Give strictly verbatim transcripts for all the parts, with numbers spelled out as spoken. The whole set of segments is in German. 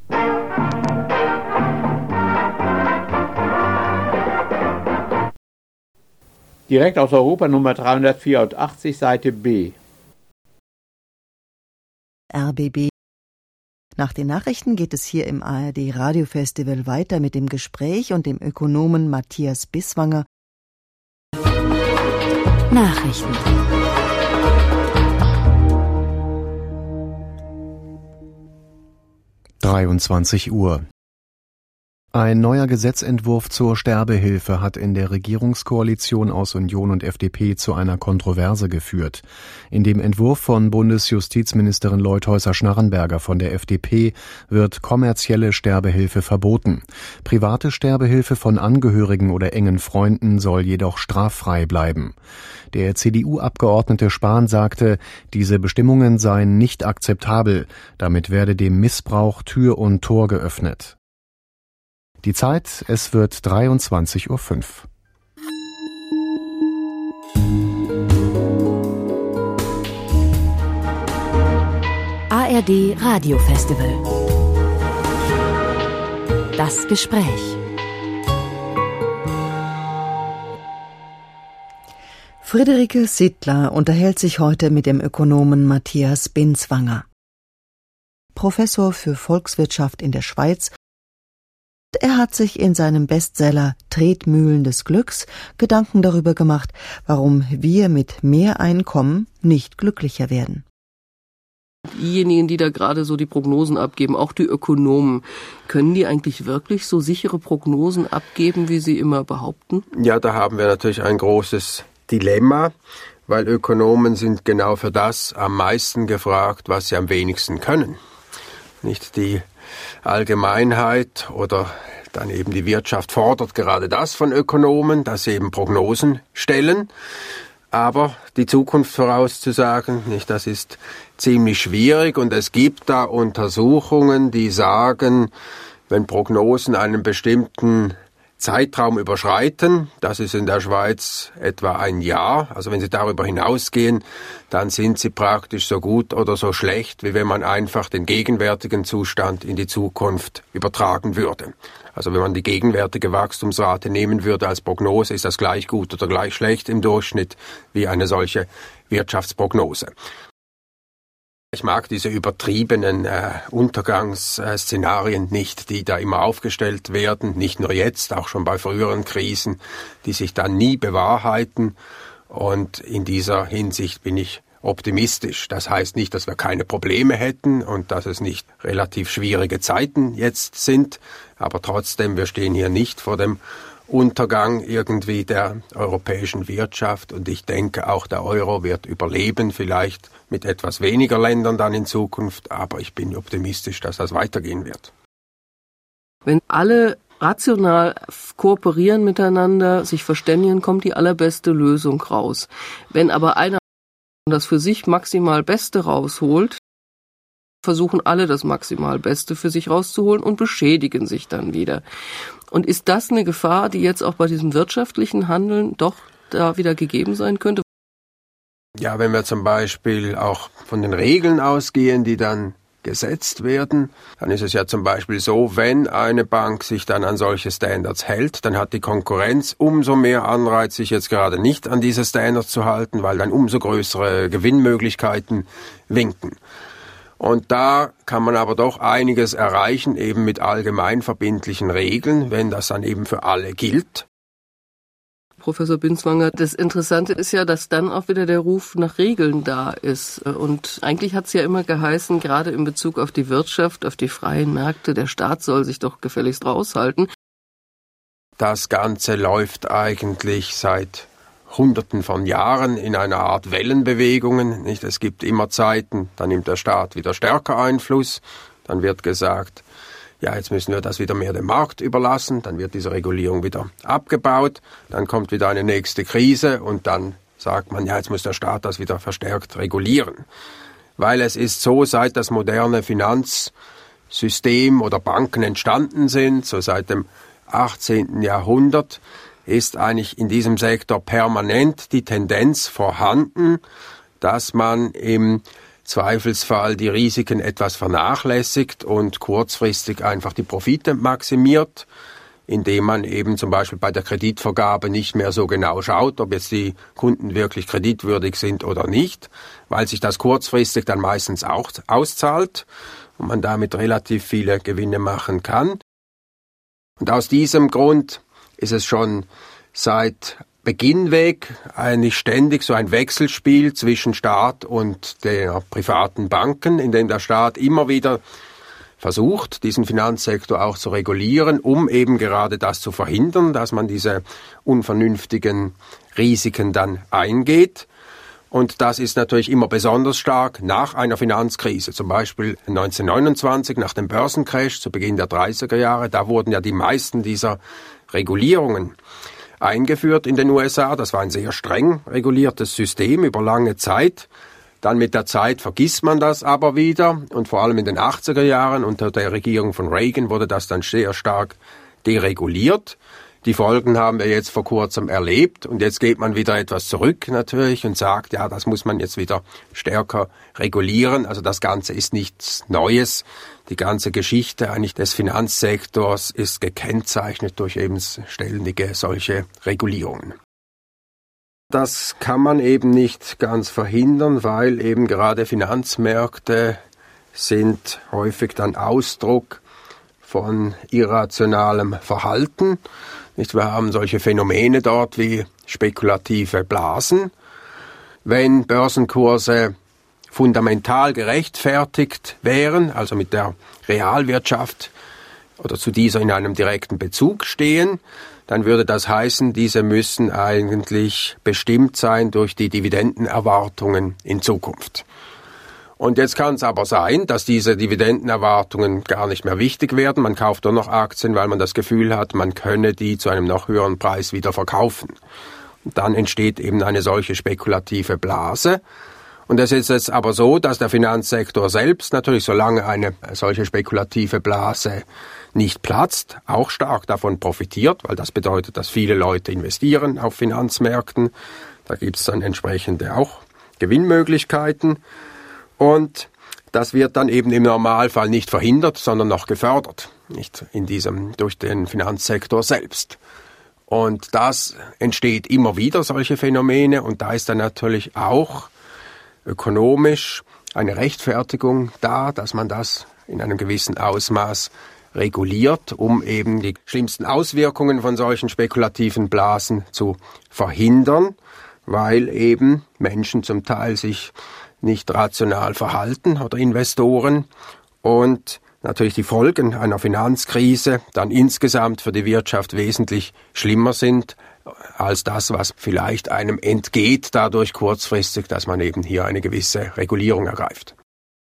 Direkt aus Europa Nummer dreihundertvierundachtzig, Seite B. R B B. Nach den Nachrichten geht es hier im A R D Radiofestival weiter mit dem Gespräch und dem Ökonomen Matthias Biswanger. Nachrichten. dreiundzwanzig Uhr. Ein neuer Gesetzentwurf zur Sterbehilfe hat in der Regierungskoalition aus Union und F D P zu einer Kontroverse geführt. In dem Entwurf von Bundesjustizministerin Leutheusser-Schnarrenberger von der F D P wird kommerzielle Sterbehilfe verboten. Private Sterbehilfe von Angehörigen oder engen Freunden soll jedoch straffrei bleiben. Der C D U-Abgeordnete Spahn sagte, diese Bestimmungen seien nicht akzeptabel. Damit werde dem Missbrauch Tür und Tor geöffnet. Die Zeit, es wird dreiundzwanzig Uhr fünf. A R D Radiofestival. Das Gespräch. Friederike Sittler unterhält sich heute mit dem Ökonomen Matthias Binswanger. Professor für Volkswirtschaft in der Schweiz. Er hat sich in seinem Bestseller Tretmühlen des Glücks Gedanken darüber gemacht, warum wir mit mehr Einkommen nicht glücklicher werden. Diejenigen, die da gerade so die Prognosen abgeben, auch die Ökonomen, können die eigentlich wirklich so sichere Prognosen abgeben, wie sie immer behaupten? Ja, da haben wir natürlich ein großes Dilemma, weil Ökonomen sind genau für das am meisten gefragt, was sie am wenigsten können. Nicht die Allgemeinheit oder dann eben die Wirtschaft fordert gerade das von Ökonomen, dass sie eben Prognosen stellen. Aber die Zukunft vorauszusagen, nicht, das ist ziemlich schwierig. Und es gibt da Untersuchungen, die sagen, wenn Prognosen einen bestimmten Zeitraum überschreiten, das ist in der Schweiz etwa ein Jahr, also wenn sie darüber hinausgehen, dann sind sie praktisch so gut oder so schlecht, wie wenn man einfach den gegenwärtigen Zustand in die Zukunft übertragen würde. Also wenn man die gegenwärtige Wachstumsrate nehmen würde als Prognose, ist das gleich gut oder gleich schlecht im Durchschnitt wie eine solche Wirtschaftsprognose. Ich mag diese übertriebenen äh, Untergangsszenarien nicht, die da immer aufgestellt werden, nicht nur jetzt, auch schon bei früheren Krisen, die sich dann nie bewahrheiten. Und in dieser Hinsicht bin ich optimistisch. Das heißt nicht, dass wir keine Probleme hätten und dass es nicht relativ schwierige Zeiten jetzt sind, aber trotzdem, wir stehen hier nicht vor dem Untergang irgendwie der europäischen Wirtschaft und ich denke, auch der Euro wird überleben, vielleicht mit etwas weniger Ländern dann in Zukunft, aber ich bin optimistisch, dass das weitergehen wird. Wenn alle rational kooperieren miteinander, sich verständigen, kommt die allerbeste Lösung raus. Wenn aber einer das für sich maximal Beste rausholt, versuchen alle das maximal Beste für sich rauszuholen und beschädigen sich dann wieder. Und ist das eine Gefahr, die jetzt auch bei diesem wirtschaftlichen Handeln doch da wieder gegeben sein könnte? Ja, wenn wir zum Beispiel auch von den Regeln ausgehen, die dann gesetzt werden, dann ist es ja zum Beispiel so, wenn eine Bank sich dann an solche Standards hält, dann hat die Konkurrenz umso mehr Anreiz, sich jetzt gerade nicht an diese Standards zu halten, weil dann umso größere Gewinnmöglichkeiten winken. Und da kann man aber doch einiges erreichen, eben mit allgemeinverbindlichen Regeln, wenn das dann eben für alle gilt. Professor Binswanger, das Interessante ist ja, dass dann auch wieder der Ruf nach Regeln da ist. Und eigentlich hat es ja immer geheißen, gerade in Bezug auf die Wirtschaft, auf die freien Märkte, der Staat soll sich doch gefälligst raushalten. Das Ganze läuft eigentlich seit Hunderten von Jahren in einer Art Wellenbewegungen. Nicht? Es gibt immer Zeiten, da nimmt der Staat wieder stärker Einfluss, dann wird gesagt, ja, jetzt müssen wir das wieder mehr dem Markt überlassen, dann wird diese Regulierung wieder abgebaut, dann kommt wieder eine nächste Krise und dann sagt man, ja, jetzt muss der Staat das wieder verstärkt regulieren. Weil es ist so, seit das moderne Finanzsystem oder Banken entstanden sind, so seit dem achtzehnten Jahrhundert, ist eigentlich in diesem Sektor permanent die Tendenz vorhanden, dass man im Zweifelsfall die Risiken etwas vernachlässigt und kurzfristig einfach die Profite maximiert, indem man eben zum Beispiel bei der Kreditvergabe nicht mehr so genau schaut, ob jetzt die Kunden wirklich kreditwürdig sind oder nicht, weil sich das kurzfristig dann meistens auch auszahlt und man damit relativ viele Gewinne machen kann. Und aus diesem Grund ist es schon seit Beginn weg eigentlich ständig so ein Wechselspiel zwischen Staat und der privaten Banken, in dem der Staat immer wieder versucht, diesen Finanzsektor auch zu regulieren, um eben gerade das zu verhindern, dass man diese unvernünftigen Risiken dann eingeht. Und das ist natürlich immer besonders stark nach einer Finanzkrise. Zum Beispiel neunzehnhundertneunundzwanzig, nach dem Börsencrash zu Beginn der dreißiger Jahre, da wurden ja die meisten dieser Regulierungen eingeführt in den U S A. Das war ein sehr streng reguliertes System über lange Zeit. Dann mit der Zeit vergisst man das aber wieder und vor allem in den achtziger Jahren unter der Regierung von Reagan wurde das dann sehr stark dereguliert. Die Folgen haben wir jetzt vor kurzem erlebt und jetzt geht man wieder etwas zurück natürlich und sagt, ja, das muss man jetzt wieder stärker regulieren. Also das Ganze ist nichts Neues. Die ganze Geschichte eigentlich des Finanzsektors ist gekennzeichnet durch eben ständige solche Regulierungen. Das kann man eben nicht ganz verhindern, weil eben gerade Finanzmärkte sind häufig dann Ausdruck von irrationalem Verhalten. Wir haben solche Phänomene dort wie spekulative Blasen. Wenn Börsenkurse fundamental gerechtfertigt wären, also mit der Realwirtschaft oder zu dieser in einem direkten Bezug stehen, dann würde das heißen, diese müssen eigentlich bestimmt sein durch die Dividendenerwartungen in Zukunft. Und jetzt kann es aber sein, dass diese Dividendenerwartungen gar nicht mehr wichtig werden. Man kauft nur noch Aktien, weil man das Gefühl hat, man könne die zu einem noch höheren Preis wieder verkaufen. Und dann entsteht eben eine solche spekulative Blase. Und es ist jetzt aber so, dass der Finanzsektor selbst natürlich, solange eine solche spekulative Blase nicht platzt, auch stark davon profitiert, weil das bedeutet, dass viele Leute investieren auf Finanzmärkten. Da gibt es dann entsprechende auch Gewinnmöglichkeiten. Und das wird dann eben im Normalfall nicht verhindert, sondern noch gefördert, nicht in diesem, durch den Finanzsektor selbst. Und das entsteht immer wieder, solche Phänomene, und da ist dann natürlich auch ökonomisch eine Rechtfertigung da, dass man das in einem gewissen Ausmaß reguliert, um eben die schlimmsten Auswirkungen von solchen spekulativen Blasen zu verhindern, weil eben Menschen zum Teil sich nicht rational verhalten oder Investoren und natürlich die Folgen einer Finanzkrise dann insgesamt für die Wirtschaft wesentlich schlimmer sind als das, was vielleicht einem entgeht dadurch kurzfristig, dass man eben hier eine gewisse Regulierung ergreift.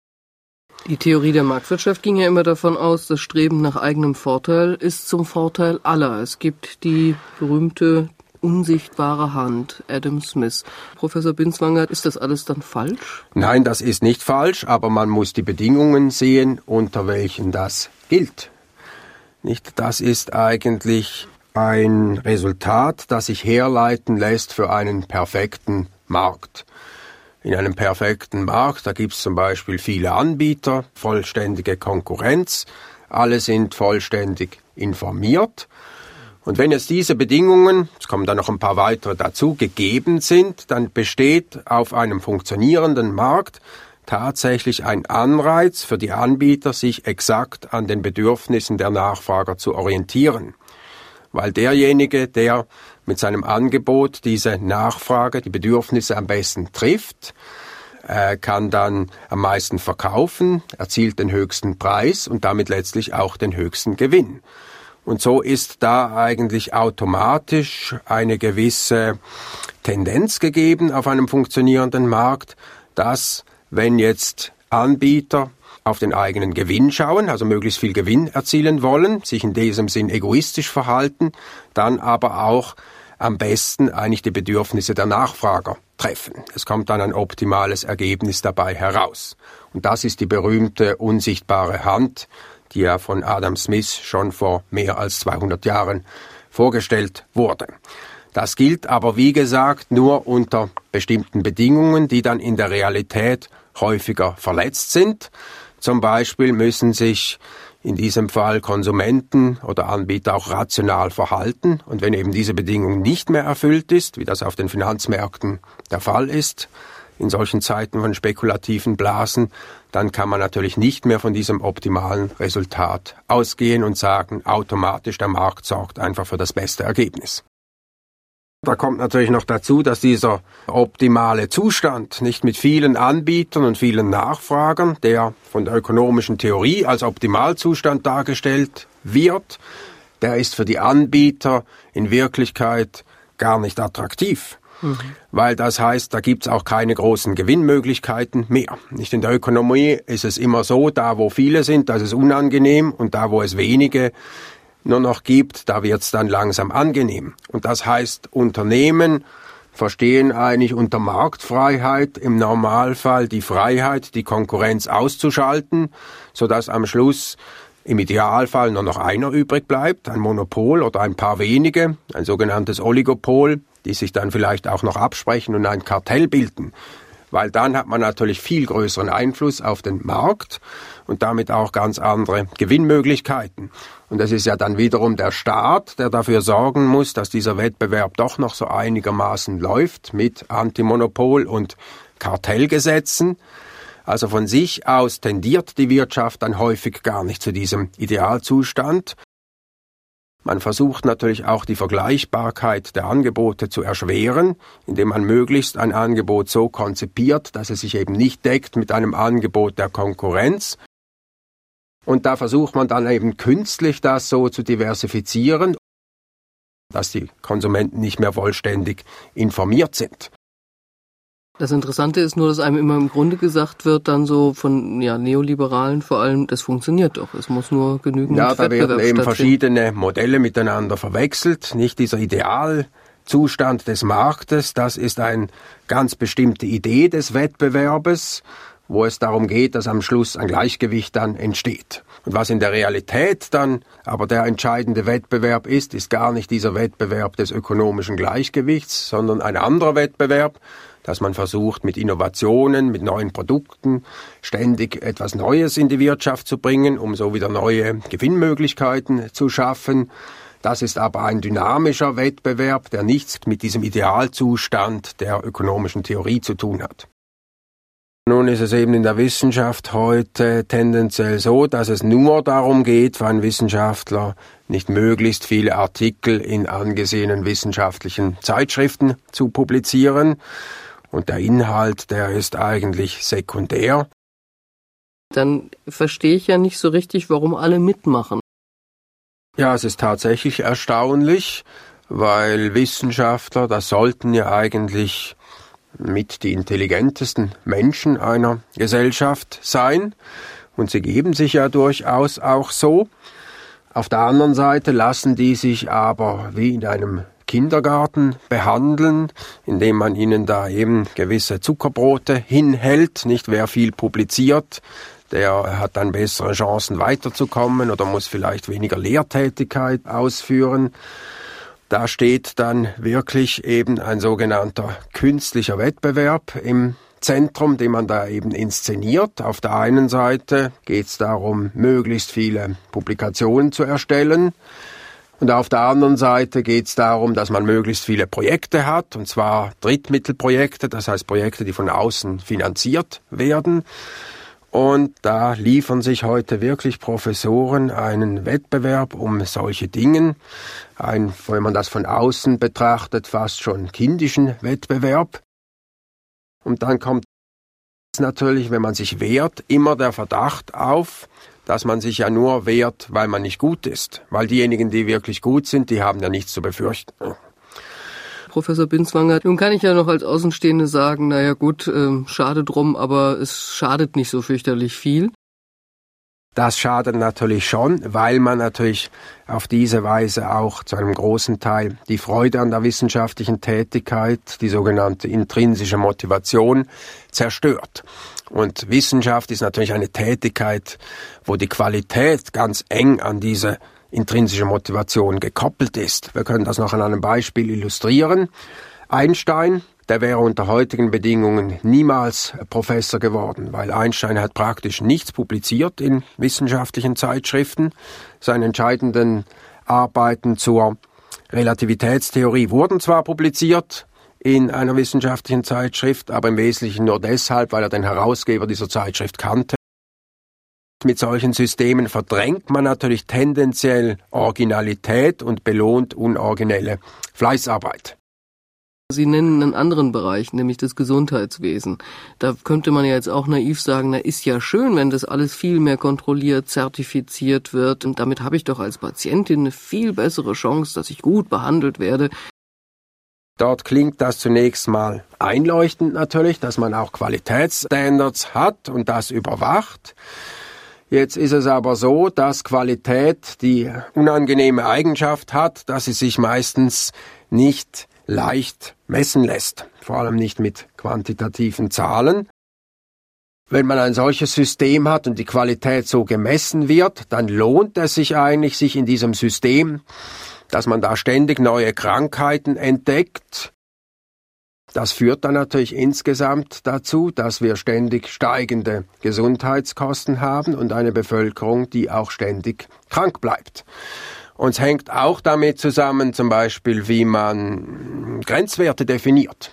Die Theorie der Marktwirtschaft ging ja immer davon aus, das Streben nach eigenem Vorteil ist zum Vorteil aller. Es gibt die berühmte unsichtbare Hand, Adam Smith. Professor Binswanger, ist das alles dann falsch? Nein, das ist nicht falsch, aber man muss die Bedingungen sehen, unter welchen das gilt. Nicht, das ist eigentlich ein Resultat, das sich herleiten lässt für einen perfekten Markt. In einem perfekten Markt, da gibt es zum Beispiel viele Anbieter, vollständige Konkurrenz, alle sind vollständig informiert. Und wenn jetzt diese Bedingungen, es kommen dann noch ein paar weitere dazu, gegeben sind, dann besteht auf einem funktionierenden Markt tatsächlich ein Anreiz für die Anbieter, sich exakt an den Bedürfnissen der Nachfrager zu orientieren. Weil derjenige, der mit seinem Angebot diese Nachfrage, die Bedürfnisse am besten trifft, äh, kann dann am meisten verkaufen, erzielt den höchsten Preis und damit letztlich auch den höchsten Gewinn. Und so ist da eigentlich automatisch eine gewisse Tendenz gegeben auf einem funktionierenden Markt, dass, wenn jetzt Anbieter auf den eigenen Gewinn schauen, also möglichst viel Gewinn erzielen wollen, sich in diesem Sinn egoistisch verhalten, dann aber auch am besten eigentlich die Bedürfnisse der Nachfrager treffen. Es kommt dann ein optimales Ergebnis dabei heraus. Und das ist die berühmte unsichtbare Hand, die ja von Adam Smith schon vor mehr als zweihundert Jahren vorgestellt wurde. Das gilt aber, wie gesagt, nur unter bestimmten Bedingungen, die dann in der Realität häufiger verletzt sind. Zum Beispiel müssen sich in diesem Fall Konsumenten oder Anbieter auch rational verhalten. Und wenn eben diese Bedingung nicht mehr erfüllt ist, wie das auf den Finanzmärkten der Fall ist, in solchen Zeiten von spekulativen Blasen, dann kann man natürlich nicht mehr von diesem optimalen Resultat ausgehen und sagen, automatisch der Markt sorgt einfach für das beste Ergebnis. Da kommt natürlich noch dazu, dass dieser optimale Zustand nicht mit vielen Anbietern und vielen Nachfragern, der von der ökonomischen Theorie als Optimalzustand dargestellt wird, der ist für die Anbieter in Wirklichkeit gar nicht attraktiv. Mhm. Weil das heißt, da gibt's auch keine großen Gewinnmöglichkeiten mehr. Nicht in der Ökonomie ist es immer so, da wo viele sind, das ist unangenehm, und da wo es wenige nur noch gibt, da wird's dann langsam angenehm. Und das heißt, Unternehmen verstehen eigentlich unter Marktfreiheit im Normalfall die Freiheit, die Konkurrenz auszuschalten, sodass am Schluss im Idealfall nur noch einer übrig bleibt, ein Monopol oder ein paar wenige, ein sogenanntes Oligopol, die sich dann vielleicht auch noch absprechen und ein Kartell bilden. Weil dann hat man natürlich viel größeren Einfluss auf den Markt und damit auch ganz andere Gewinnmöglichkeiten. Und das ist ja dann wiederum der Staat, der dafür sorgen muss, dass dieser Wettbewerb doch noch so einigermaßen läuft mit Antimonopol- und Kartellgesetzen. Also von sich aus tendiert die Wirtschaft dann häufig gar nicht zu diesem Idealzustand. Man versucht natürlich auch die Vergleichbarkeit der Angebote zu erschweren, indem man möglichst ein Angebot so konzipiert, dass es sich eben nicht deckt mit einem Angebot der Konkurrenz. Und da versucht man dann eben künstlich das so zu diversifizieren, dass die Konsumenten nicht mehr vollständig informiert sind. Das Interessante ist nur, dass einem immer im Grunde gesagt wird, dann so von ja, Neoliberalen vor allem, das funktioniert doch. Es muss nur genügend Ja, da Wettbewerb werden eben stattfinden. verschiedene Modelle miteinander verwechselt. Nicht dieser Idealzustand des Marktes, das ist eine ganz bestimmte Idee des Wettbewerbes, wo es darum geht, dass am Schluss ein Gleichgewicht dann entsteht. Und was in der Realität dann aber der entscheidende Wettbewerb ist, ist gar nicht dieser Wettbewerb des ökonomischen Gleichgewichts, sondern ein anderer Wettbewerb, dass man versucht, mit Innovationen, mit neuen Produkten ständig etwas Neues in die Wirtschaft zu bringen, um so wieder neue Gewinnmöglichkeiten zu schaffen. Das ist aber ein dynamischer Wettbewerb, der nichts mit diesem Idealzustand der ökonomischen Theorie zu tun hat. Nun ist es eben in der Wissenschaft heute tendenziell so, dass es nur darum geht, für einen Wissenschaftler nicht möglichst viele Artikel in angesehenen wissenschaftlichen Zeitschriften zu publizieren. Und der Inhalt, der ist eigentlich sekundär. Dann verstehe ich ja nicht so richtig, warum alle mitmachen. Ja, es ist tatsächlich erstaunlich, weil Wissenschaftler, das sollten ja eigentlich mit die intelligentesten Menschen einer Gesellschaft sein. Und sie geben sich ja durchaus auch so. Auf der anderen Seite lassen die sich aber wie in einem Kindergarten behandeln, indem man ihnen da eben gewisse Zuckerbrote hinhält. Nicht wer viel publiziert, der hat dann bessere Chancen weiterzukommen oder muss vielleicht weniger Lehrtätigkeit ausführen. Da steht dann wirklich eben ein sogenannter künstlicher Wettbewerb im Zentrum, den man da eben inszeniert. Auf der einen Seite geht es darum, möglichst viele Publikationen zu erstellen. Und auf der anderen Seite geht es darum, dass man möglichst viele Projekte hat, und zwar Drittmittelprojekte, das heißt Projekte, die von außen finanziert werden. Und da liefern sich heute wirklich Professoren einen Wettbewerb um solche Dinge, ein, wenn man das von außen betrachtet, fast schon kindischen Wettbewerb. Und dann kommt natürlich, wenn man sich wehrt, immer der Verdacht auf, dass man sich ja nur wehrt, weil man nicht gut ist. Weil diejenigen, die wirklich gut sind, die haben ja nichts zu befürchten. Professor Binswanger, nun kann ich ja noch als Außenstehende sagen, naja gut, ähm, schade drum, aber es schadet nicht so fürchterlich viel. Das schadet natürlich schon, weil man natürlich auf diese Weise auch zu einem großen Teil die Freude an der wissenschaftlichen Tätigkeit, die sogenannte intrinsische Motivation, zerstört. Und Wissenschaft ist natürlich eine Tätigkeit, wo die Qualität ganz eng an diese intrinsische Motivation gekoppelt ist. Wir können das noch an einem Beispiel illustrieren. Einstein, der wäre unter heutigen Bedingungen niemals Professor geworden, weil Einstein hat praktisch nichts publiziert in wissenschaftlichen Zeitschriften. Seine entscheidenden Arbeiten zur Relativitätstheorie wurden zwar publiziert in einer wissenschaftlichen Zeitschrift, aber im Wesentlichen nur deshalb, weil er den Herausgeber dieser Zeitschrift kannte. Mit solchen Systemen verdrängt man natürlich tendenziell Originalität und belohnt unoriginelle Fleißarbeit. Sie nennen einen anderen Bereich, nämlich das Gesundheitswesen. Da könnte man ja jetzt auch naiv sagen, na ist ja schön, wenn das alles viel mehr kontrolliert, zertifiziert wird. Und damit habe ich doch als Patientin eine viel bessere Chance, dass ich gut behandelt werde. Dort klingt das zunächst mal einleuchtend natürlich, dass man auch Qualitätsstandards hat und das überwacht. Jetzt ist es aber so, dass Qualität die unangenehme Eigenschaft hat, dass sie sich meistens nicht leicht messen lässt, vor allem nicht mit quantitativen Zahlen. Wenn man ein solches System hat und die Qualität so gemessen wird, dann lohnt es sich eigentlich, sich in diesem System, dass man da ständig neue Krankheiten entdeckt. Das führt dann natürlich insgesamt dazu, dass wir ständig steigende Gesundheitskosten haben und eine Bevölkerung, die auch ständig krank bleibt. Und es hängt auch damit zusammen, zum Beispiel, wie man Grenzwerte definiert.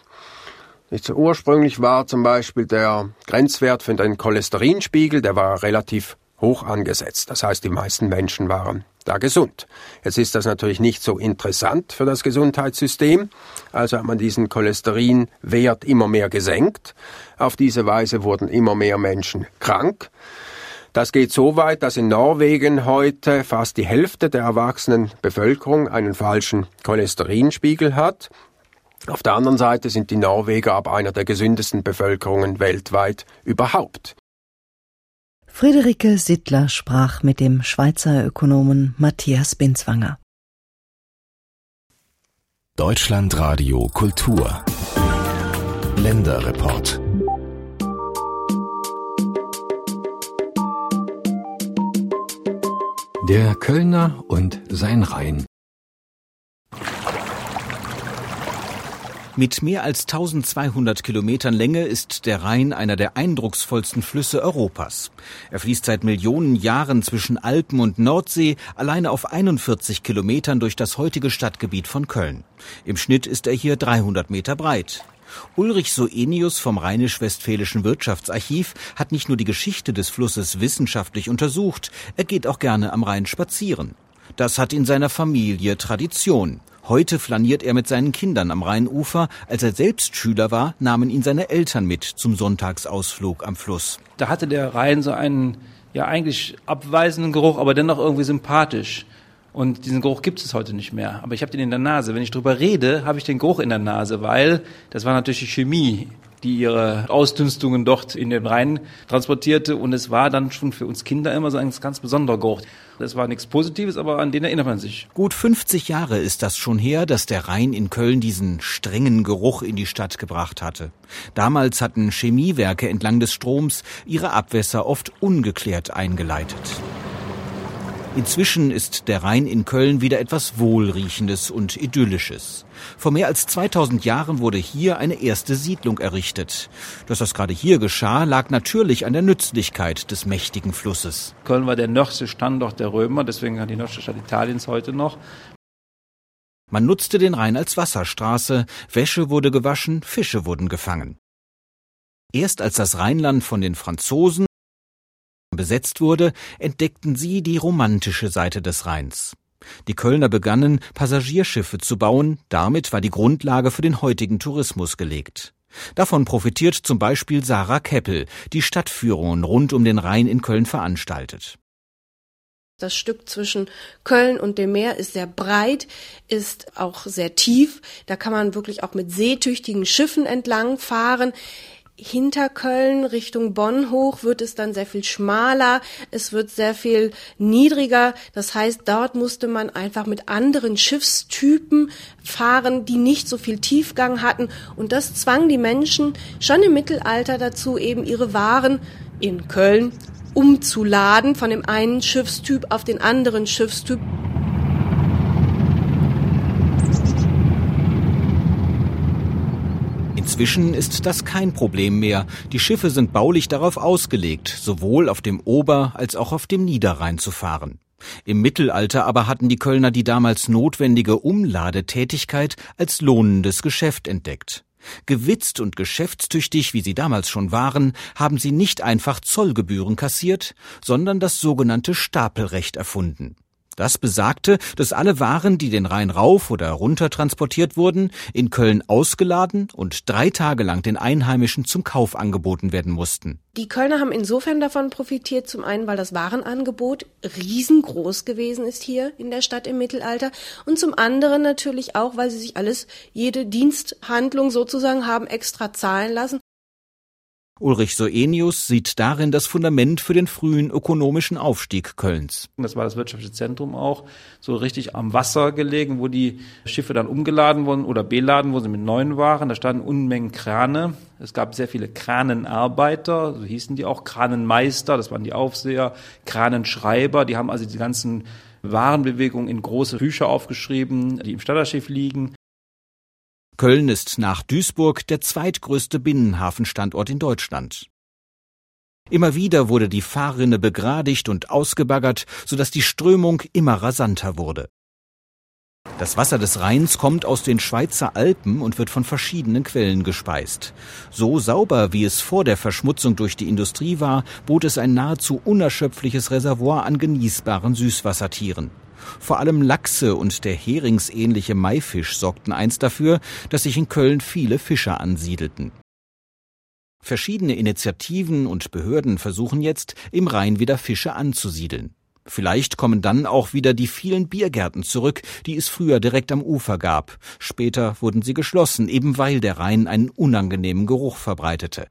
So ursprünglich war zum Beispiel der Grenzwert für den Cholesterinspiegel, der war relativ hoch angesetzt. Das heißt, die meisten Menschen waren da gesund. Jetzt ist das natürlich nicht so interessant für das Gesundheitssystem. Also hat man diesen Cholesterinwert immer mehr gesenkt. Auf diese Weise wurden immer mehr Menschen krank. Das geht so weit, dass in Norwegen heute fast die Hälfte der erwachsenen Bevölkerung einen falschen Cholesterinspiegel hat. Auf der anderen Seite sind die Norweger aber einer der gesündesten Bevölkerungen weltweit überhaupt. Friederike Sittler sprach mit dem Schweizer Ökonomen Matthias Binswanger. Deutschlandradio Kultur Länderreport. Der Kölner und sein Rhein. Mit mehr als tausendzweihundert Kilometern Länge ist der Rhein einer der eindrucksvollsten Flüsse Europas. Er fließt seit Millionen Jahren zwischen Alpen und Nordsee alleine auf einundvierzig Kilometern durch das heutige Stadtgebiet von Köln. Im Schnitt ist er hier dreihundert Meter breit. Ulrich Soenius vom Rheinisch-Westfälischen Wirtschaftsarchiv hat nicht nur die Geschichte des Flusses wissenschaftlich untersucht, er geht auch gerne am Rhein spazieren. Das hat in seiner Familie Tradition. Heute flaniert er mit seinen Kindern am Rheinufer. Als er selbst Schüler war, nahmen ihn seine Eltern mit zum Sonntagsausflug am Fluss. Da hatte der Rhein so einen, ja eigentlich abweisenden Geruch, aber dennoch irgendwie sympathisch. Und diesen Geruch gibt es heute nicht mehr. Aber ich habe den in der Nase. Wenn ich drüber rede, habe ich den Geruch in der Nase, weil das war natürlich die Chemie, die ihre Ausdünstungen dort in den Rhein transportierte. Und es war dann schon für uns Kinder immer so ein ganz besonderer Geruch. Das war nichts Positives, aber an den erinnert man sich. Gut fünfzig Jahre ist das schon her, dass der Rhein in Köln diesen strengen Geruch in die Stadt gebracht hatte. Damals hatten Chemiewerke entlang des Stroms ihre Abwässer oft ungeklärt eingeleitet. Inzwischen ist der Rhein in Köln wieder etwas Wohlriechendes und Idyllisches. Vor mehr als zweitausend Jahren wurde hier eine erste Siedlung errichtet. Dass das gerade hier geschah, lag natürlich an der Nützlichkeit des mächtigen Flusses. Köln war der nördlichste Standort der Römer, deswegen hat die nördlichste Stadt Italiens heute noch. Man nutzte den Rhein als Wasserstraße, Wäsche wurde gewaschen, Fische wurden gefangen. Erst als das Rheinland von den Franzosen besetzt wurde, entdeckten sie die romantische Seite des Rheins. Die Kölner begannen, Passagierschiffe zu bauen, damit war die Grundlage für den heutigen Tourismus gelegt. Davon profitiert zum Beispiel Sarah Keppel, die Stadtführungen rund um den Rhein in Köln veranstaltet. Das Stück zwischen Köln und dem Meer ist sehr breit, ist auch sehr tief. Da kann man wirklich auch mit seetüchtigen Schiffen entlang fahren. Hinter Köln Richtung Bonn hoch wird es dann sehr viel schmaler, es wird sehr viel niedriger. Das heißt, dort musste man einfach mit anderen Schiffstypen fahren, die nicht so viel Tiefgang hatten. Und das zwang die Menschen schon im Mittelalter dazu, eben ihre Waren in Köln umzuladen von dem einen Schiffstyp auf den anderen Schiffstyp. Inzwischen ist das kein Problem mehr. Die Schiffe sind baulich darauf ausgelegt, sowohl auf dem Ober- als auch auf dem Niederrhein zu fahren. Im Mittelalter aber hatten die Kölner die damals notwendige Umladetätigkeit als lohnendes Geschäft entdeckt. Gewitzt und geschäftstüchtig, wie sie damals schon waren, haben sie nicht einfach Zollgebühren kassiert, sondern das sogenannte Stapelrecht erfunden. Das besagte, dass alle Waren, die den Rhein rauf oder runter transportiert wurden, in Köln ausgeladen und drei Tage lang den Einheimischen zum Kauf angeboten werden mussten. Die Kölner haben insofern davon profitiert, zum einen, weil das Warenangebot riesengroß gewesen ist hier in der Stadt im Mittelalter und zum anderen natürlich auch, weil sie sich alles, jede Diensthandlung sozusagen haben extra zahlen lassen. Ulrich Soenius sieht darin das Fundament für den frühen ökonomischen Aufstieg Kölns. Das war das wirtschaftliche Zentrum auch, so richtig am Wasser gelegen, wo die Schiffe dann umgeladen wurden oder beladen wurden mit neuen Waren. Da standen Unmengen Krane. Es gab sehr viele Kranenarbeiter, so hießen die auch, Kranenmeister, das waren die Aufseher, Kranenschreiber. Die haben also die ganzen Warenbewegungen in große Bücher aufgeschrieben, die im Stadtarchiv liegen. Köln ist nach Duisburg der zweitgrößte Binnenhafenstandort in Deutschland. Immer wieder wurde die Fahrrinne begradigt und ausgebaggert, sodass die Strömung immer rasanter wurde. Das Wasser des Rheins kommt aus den Schweizer Alpen und wird von verschiedenen Quellen gespeist. So sauber, wie es vor der Verschmutzung durch die Industrie war, bot es ein nahezu unerschöpfliches Reservoir an genießbaren Süßwassertieren. Vor allem Lachse und der heringsähnliche Maifisch sorgten einst dafür, dass sich in Köln viele Fischer ansiedelten. Verschiedene Initiativen und Behörden versuchen jetzt, im Rhein wieder Fische anzusiedeln. Vielleicht kommen dann auch wieder die vielen Biergärten zurück, die es früher direkt am Ufer gab. Später wurden sie geschlossen, eben weil der Rhein einen unangenehmen Geruch verbreitete.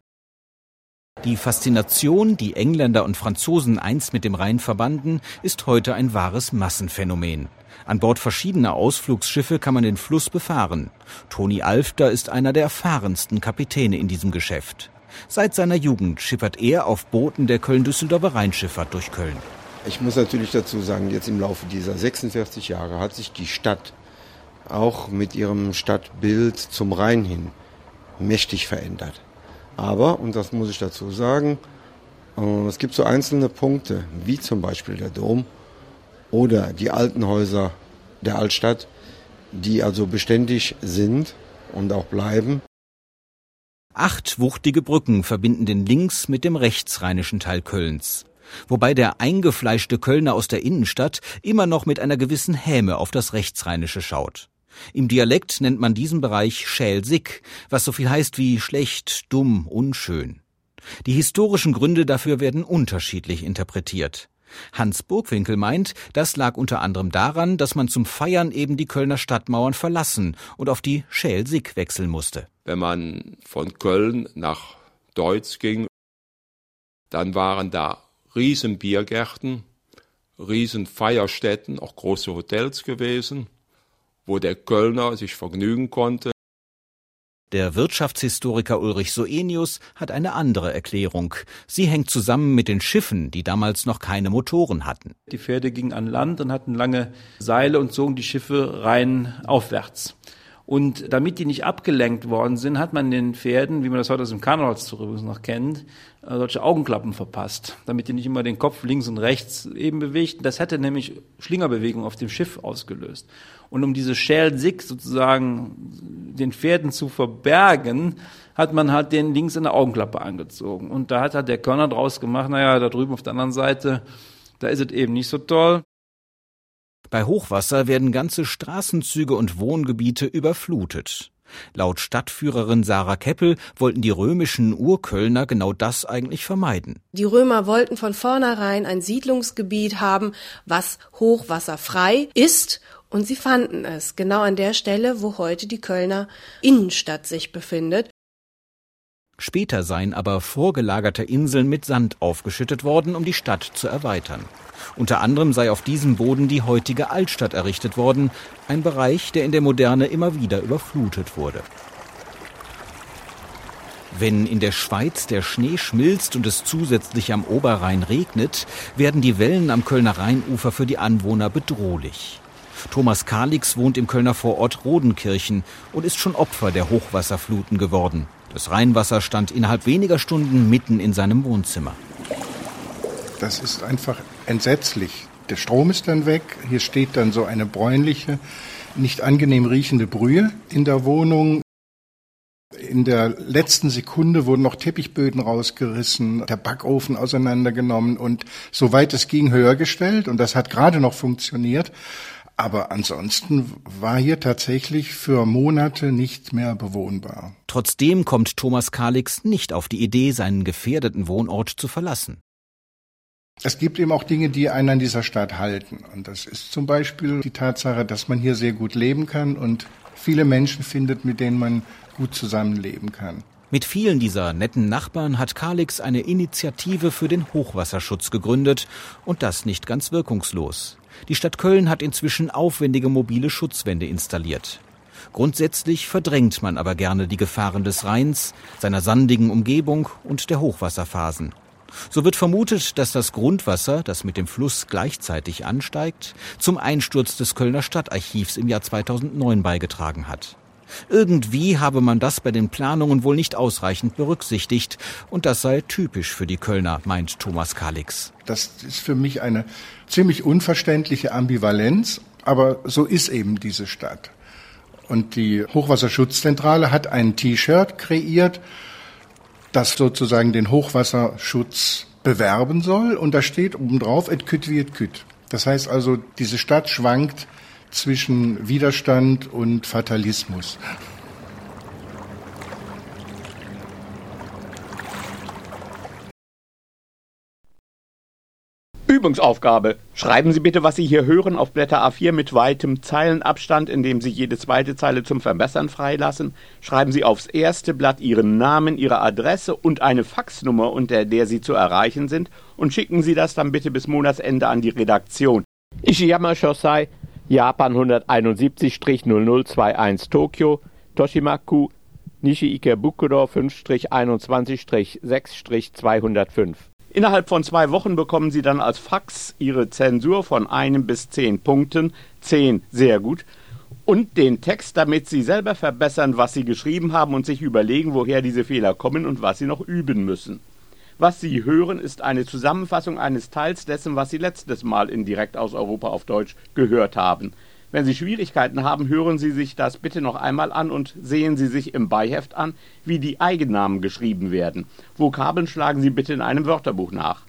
Die Faszination, die Engländer und Franzosen einst mit dem Rhein verbanden, ist heute ein wahres Massenphänomen. An Bord verschiedener Ausflugsschiffe kann man den Fluss befahren. Toni Alfter ist einer der erfahrensten Kapitäne in diesem Geschäft. Seit seiner Jugend schippert er auf Booten der Köln-Düsseldorfer Rheinschifffahrt durch Köln. Ich muss natürlich dazu sagen, jetzt im Laufe dieser sechsundvierzig Jahre hat sich die Stadt auch mit ihrem Stadtbild zum Rhein hin mächtig verändert. Aber, und das muss ich dazu sagen, es gibt so einzelne Punkte, wie zum Beispiel der Dom oder die alten Häuser der Altstadt, die also beständig sind und auch bleiben. Acht wuchtige Brücken verbinden den links- mit dem rechtsrheinischen Teil Kölns. Wobei der eingefleischte Kölner aus der Innenstadt immer noch mit einer gewissen Häme auf das Rechtsrheinische schaut. Im Dialekt nennt man diesen Bereich Schälsick, was so viel heißt wie schlecht, dumm, unschön. Die historischen Gründe dafür werden unterschiedlich interpretiert. Hans Burgwinkel meint, das lag unter anderem daran, dass man zum Feiern eben die Kölner Stadtmauern verlassen und auf die Schälsick wechseln musste. Wenn man von Köln nach Deutz ging, dann waren da riesen Biergärten, riesen Feierstätten, auch große Hotels gewesen, wo der Kölner sich vergnügen konnte. Der Wirtschaftshistoriker Ulrich Soenius hat eine andere Erklärung. Sie hängt zusammen mit den Schiffen, die damals noch keine Motoren hatten. Die Pferde gingen an Land und hatten lange Seile und zogen die Schiffe rein aufwärts. Und damit die nicht abgelenkt worden sind, hat man den Pferden, wie man das heute aus dem Karnevalszug noch kennt, solche Augenklappen verpasst, damit die nicht immer den Kopf links und rechts eben bewegten. Das hätte nämlich Schlingerbewegung auf dem Schiff ausgelöst. Und um diese Schälsick sozusagen den Pferden zu verbergen, hat man halt den links in der Augenklappe angezogen. Und da hat halt der Kölner draus gemacht, naja, da drüben auf der anderen Seite, da ist es eben nicht so toll. Bei Hochwasser werden ganze Straßenzüge und Wohngebiete überflutet. Laut Stadtführerin Sarah Keppel wollten die römischen Urkölner genau das eigentlich vermeiden. Die Römer wollten von vornherein ein Siedlungsgebiet haben, was hochwasserfrei ist, und sie fanden es genau an der Stelle, wo heute die Kölner Innenstadt sich befindet. Später seien aber vorgelagerte Inseln mit Sand aufgeschüttet worden, um die Stadt zu erweitern. Unter anderem sei auf diesem Boden die heutige Altstadt errichtet worden, ein Bereich, der in der Moderne immer wieder überflutet wurde. Wenn in der Schweiz der Schnee schmilzt und es zusätzlich am Oberrhein regnet, werden die Wellen am Kölner Rheinufer für die Anwohner bedrohlich. Thomas Kalix wohnt im Kölner Vorort Rodenkirchen und ist schon Opfer der Hochwasserfluten geworden. Das Rheinwasser stand innerhalb weniger Stunden mitten in seinem Wohnzimmer. Das ist einfach entsetzlich. Der Strom ist dann weg. Hier steht dann so eine bräunliche, nicht angenehm riechende Brühe in der Wohnung. In der letzten Sekunde wurden noch Teppichböden rausgerissen, der Backofen auseinandergenommen und soweit es ging höher gestellt. Und das hat gerade noch funktioniert. Aber ansonsten war hier tatsächlich für Monate nicht mehr bewohnbar. Trotzdem kommt Thomas Kalix nicht auf die Idee, seinen gefährdeten Wohnort zu verlassen. Es gibt eben auch Dinge, die einen an dieser Stadt halten. Und das ist zum Beispiel die Tatsache, dass man hier sehr gut leben kann und viele Menschen findet, mit denen man gut zusammenleben kann. Mit vielen dieser netten Nachbarn hat Kalix eine Initiative für den Hochwasserschutz gegründet und das nicht ganz wirkungslos. Die Stadt Köln hat inzwischen aufwendige mobile Schutzwände installiert. Grundsätzlich verdrängt man aber gerne die Gefahren des Rheins, seiner sandigen Umgebung und der Hochwasserphasen. So wird vermutet, dass das Grundwasser, das mit dem Fluss gleichzeitig ansteigt, zum Einsturz des Kölner Stadtarchivs im Jahr zweitausendneun beigetragen hat. Irgendwie habe man das bei den Planungen wohl nicht ausreichend berücksichtigt und das sei typisch für die Kölner, meint Thomas Kalix. Das ist für mich eine ziemlich unverständliche Ambivalenz, aber so ist eben diese Stadt. Und die Hochwasserschutzzentrale hat ein T-Shirt kreiert, das sozusagen den Hochwasserschutz bewerben soll. Und da steht obendrauf, et kütt wie et kütt. Das heißt also, diese Stadt schwankt zwischen Widerstand und Fatalismus. Übungsaufgabe. Schreiben Sie bitte, was Sie hier hören, auf Blätter A vier mit weitem Zeilenabstand, indem Sie jede zweite Zeile zum Verbessern freilassen. Schreiben Sie aufs erste Blatt Ihren Namen, Ihre Adresse und eine Faxnummer, unter der Sie zu erreichen sind, und schicken Sie das dann bitte bis Monatsende an die Redaktion. Ishiyama Shosai, Japan hunderteinundsiebzig null null einundzwanzig Tokio, Toshimaku, Nishi Ikebukuro fünf einundzwanzig sechs zweihundertfünf. Innerhalb von zwei Wochen bekommen Sie dann als Fax Ihre Zensur von einem bis zehn Punkten, zehn sehr gut, und den Text, damit Sie selber verbessern, was Sie geschrieben haben und sich überlegen, woher diese Fehler kommen und was Sie noch üben müssen. Was Sie hören, ist eine Zusammenfassung eines Teils dessen, was Sie letztes Mal in Direkt aus Europa auf Deutsch gehört haben. Wenn Sie Schwierigkeiten haben, hören Sie sich das bitte noch einmal an und sehen Sie sich im Beiheft an, wie die Eigennamen geschrieben werden. Vokabeln schlagen Sie bitte in einem Wörterbuch nach.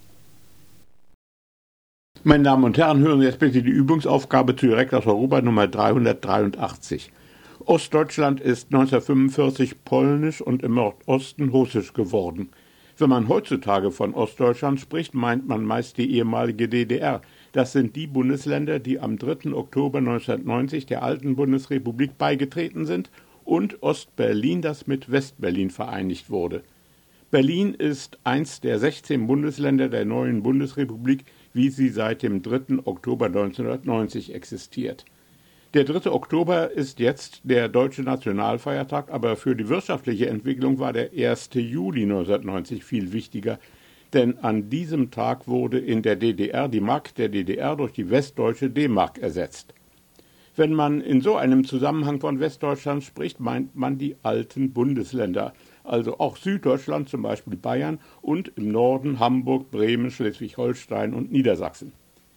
Meine Damen und Herren, hören Sie jetzt bitte die Übungsaufgabe zu Direkt aus Europa Nummer dreihundertdreiundachtzig. Ostdeutschland ist neunzehnhundertfünfundvierzig polnisch und im Nordosten russisch geworden. Wenn man heutzutage von Ostdeutschland spricht, meint man meist die ehemalige D D R. Das sind die Bundesländer, die am dritten Oktober neunzehnhundertneunzig der alten Bundesrepublik beigetreten sind, und Ostberlin, das mit Westberlin vereinigt wurde. Berlin ist eins der sechzehn Bundesländer der neuen Bundesrepublik, wie sie seit dem dritten Oktober neunzehnhundertneunzig existiert. Der dritte Oktober ist jetzt der deutsche Nationalfeiertag, aber für die wirtschaftliche Entwicklung war der erste Juli neunzehnhundertneunzig viel wichtiger, denn an diesem Tag wurde in der D D R die Mark der D D R durch die westdeutsche D-Mark ersetzt. Wenn man in so einem Zusammenhang von Westdeutschland spricht, meint man die alten Bundesländer, also auch Süddeutschland, zum Beispiel Bayern, und im Norden Hamburg, Bremen, Schleswig-Holstein und Niedersachsen.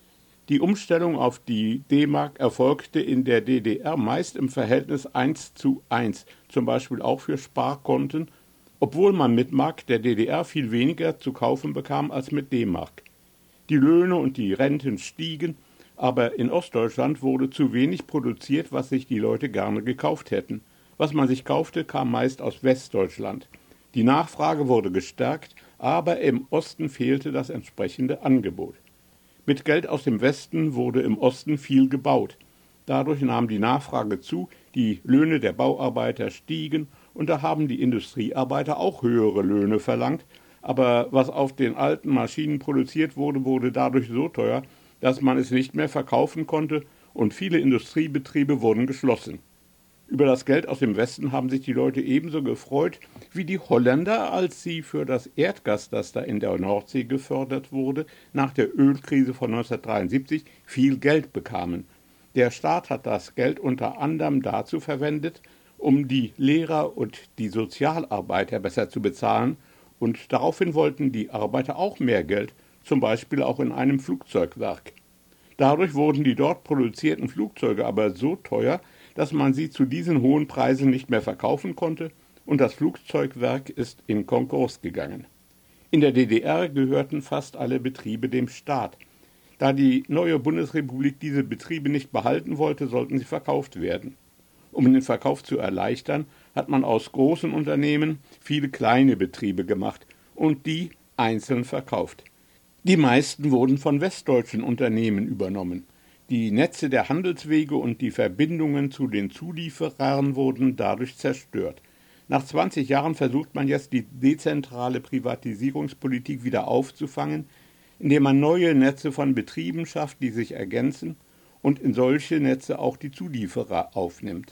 Die Umstellung auf die D-Mark erfolgte in der D D R meist im Verhältnis eins zu eins, zum Beispiel auch für Sparkonten, obwohl man mit Mark der D D R viel weniger zu kaufen bekam als mit D-Mark. Die Löhne und die Renten stiegen, aber in Ostdeutschland wurde zu wenig produziert, was sich die Leute gerne gekauft hätten. Was man sich kaufte, kam meist aus Westdeutschland. Die Nachfrage wurde gestärkt, aber im Osten fehlte das entsprechende Angebot. Mit Geld aus dem Westen wurde im Osten viel gebaut. Dadurch nahm die Nachfrage zu, die Löhne der Bauarbeiter stiegen und da haben die Industriearbeiter auch höhere Löhne verlangt. Aber was auf den alten Maschinen produziert wurde, wurde dadurch so teuer, dass man es nicht mehr verkaufen konnte und viele Industriebetriebe wurden geschlossen. Über das Geld aus dem Westen haben sich die Leute ebenso gefreut wie die Holländer, als sie für das Erdgas, das da in der Nordsee gefördert wurde, nach der Ölkrise von neunzehnhundertdreiundsiebzig viel Geld bekamen. Der Staat hat das Geld unter anderem dazu verwendet, um die Lehrer und die Sozialarbeiter besser zu bezahlen, und daraufhin wollten die Arbeiter auch mehr Geld, zum Beispiel auch in einem Flugzeugwerk. Dadurch wurden die dort produzierten Flugzeuge aber so teuer, dass man sie zu diesen hohen Preisen nicht mehr verkaufen konnte, und das Flugzeugwerk ist in Konkurs gegangen. In der D D R gehörten fast alle Betriebe dem Staat. Da die neue Bundesrepublik diese Betriebe nicht behalten wollte, sollten sie verkauft werden. Um den Verkauf zu erleichtern, hat man aus großen Unternehmen viele kleine Betriebe gemacht und die einzeln verkauft. Die meisten wurden von westdeutschen Unternehmen übernommen. Die Netze der Handelswege und die Verbindungen zu den Zulieferern wurden dadurch zerstört. Nach zwanzig Jahren versucht man jetzt, die dezentrale Privatisierungspolitik wieder aufzufangen, indem man neue Netze von Betrieben schafft, die sich ergänzen, und in solche Netze auch die Zulieferer aufnimmt.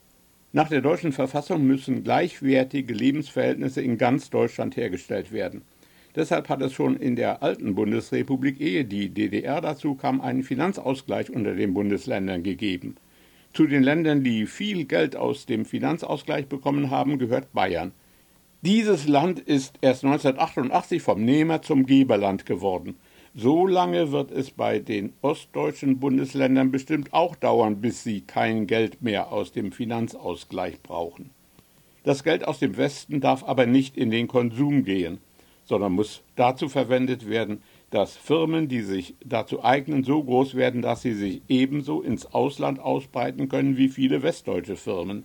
Nach der deutschen Verfassung müssen gleichwertige Lebensverhältnisse in ganz Deutschland hergestellt werden. Deshalb hat es schon in der alten Bundesrepublik, ehe die D D R dazu kam, einen Finanzausgleich unter den Bundesländern gegeben. Zu den Ländern, die viel Geld aus dem Finanzausgleich bekommen haben, gehört Bayern. Dieses Land ist erst neunzehnhundertachtundachtzig vom Nehmer zum Geberland geworden. So lange wird es bei den ostdeutschen Bundesländern bestimmt auch dauern, bis sie kein Geld mehr aus dem Finanzausgleich brauchen. Das Geld aus dem Westen darf aber nicht in den Konsum gehen, sondern muss dazu verwendet werden, dass Firmen, die sich dazu eignen, so groß werden, dass sie sich ebenso ins Ausland ausbreiten können wie viele westdeutsche Firmen.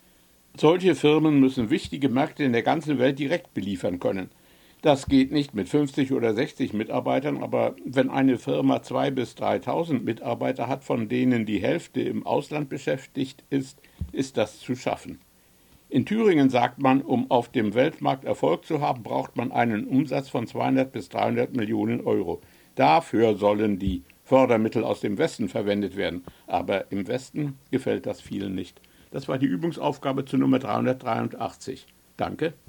Solche Firmen müssen wichtige Märkte in der ganzen Welt direkt beliefern können. Das geht nicht mit fünfzig oder sechzig Mitarbeitern, aber wenn eine Firma zweitausend bis dreitausend Mitarbeiter hat, von denen die Hälfte im Ausland beschäftigt ist, ist das zu schaffen. In Thüringen sagt man, um auf dem Weltmarkt Erfolg zu haben, braucht man einen Umsatz von zweihundert bis dreihundert Millionen Euro. Dafür sollen die Fördermittel aus dem Westen verwendet werden. Aber im Westen gefällt das vielen nicht. Das war die Übungsaufgabe zu Nummer dreihundertdreiundachtzig. Danke.